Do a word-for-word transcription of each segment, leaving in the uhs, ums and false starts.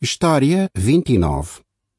História vinte e nove.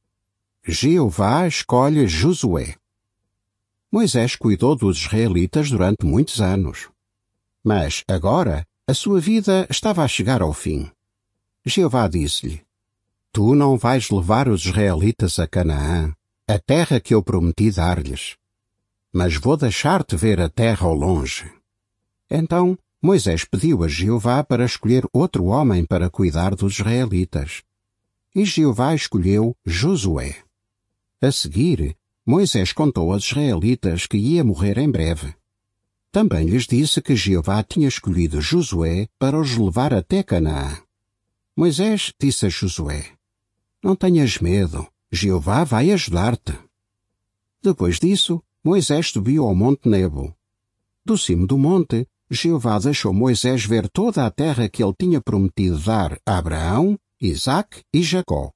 Jeová escolhe Josué. Moisés cuidou dos israelitas durante muitos anos. Mas, agora, a sua vida estava a chegar ao fim. Jeová disse-lhe: Tu não vais levar os israelitas a Canaã, a terra que eu prometi dar-lhes. Mas vou deixar-te ver a terra ao longe. Então, Moisés pediu a Jeová para escolher outro homem para cuidar dos israelitas. E Jeová escolheu Josué. A seguir, Moisés contou aos israelitas que ia morrer em breve. Também lhes disse que Jeová tinha escolhido Josué para os levar até Canaã. Moisés disse a Josué: Não tenhas medo, Jeová vai ajudar-te. Depois disso, Moisés subiu ao Monte Nebo. Do cimo do monte, Jeová deixou Moisés ver toda a terra que ele tinha prometido dar a Abraão, Isaque e Jacó.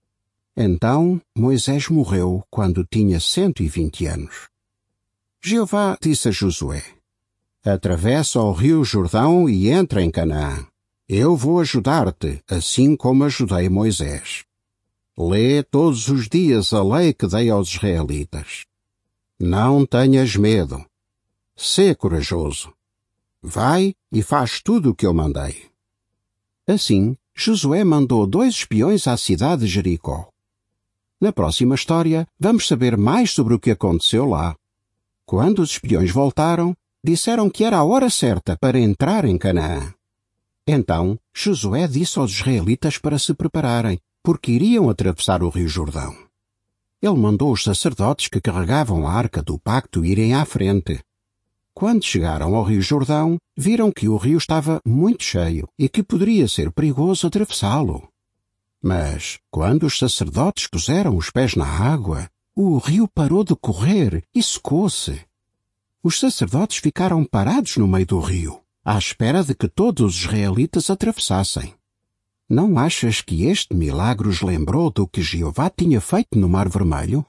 Então Moisés morreu quando tinha cento e vinte anos. Jeová disse a Josué: Atravessa o rio Jordão e entra em Canaã. Eu vou ajudar-te, assim como ajudei Moisés. Lê todos os dias a lei que dei aos israelitas. Não tenhas medo. Sê corajoso. Vai e faz tudo o que eu mandei. Assim, Josué mandou dois espiões à cidade de Jericó. Na próxima história, vamos saber mais sobre o que aconteceu lá. Quando os espiões voltaram, disseram que era a hora certa para entrar em Canaã. Então, Josué disse aos israelitas para se prepararem, porque iriam atravessar o rio Jordão. Ele mandou os sacerdotes que carregavam a arca do pacto irem à frente. Quando chegaram ao rio Jordão, viram que o rio estava muito cheio e que poderia ser perigoso atravessá-lo. Mas, quando os sacerdotes puseram os pés na água, o rio parou de correr e secou-se. Os sacerdotes ficaram parados no meio do rio, à espera de que todos os israelitas atravessassem. Não achas que este milagre os lembrou do que Jeová tinha feito no Mar Vermelho?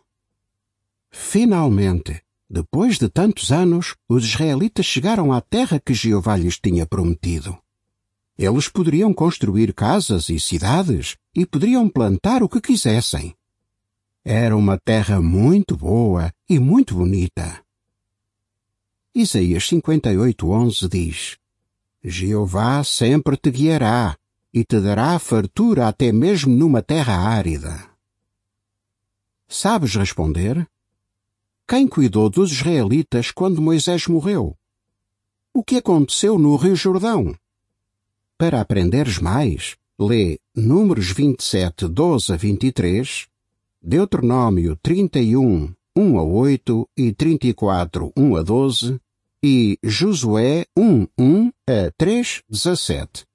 Finalmente, depois de tantos anos, os israelitas chegaram à terra que Jeová lhes tinha prometido. Eles poderiam construir casas e cidades e poderiam plantar o que quisessem. Era uma terra muito boa e muito bonita. Isaías cinquenta e oito, onze diz: Jeová sempre te guiará e te dará fartura até mesmo numa terra árida. Sabes responder? Quem cuidou dos israelitas quando Moisés morreu? O que aconteceu no Rio Jordão? Para aprenderes mais, lê Números vinte e sete, doze a vinte e três, Deuteronômio trinta e um, um a oito e trinta e quatro, um a doze e Josué um, um a três, dezassete.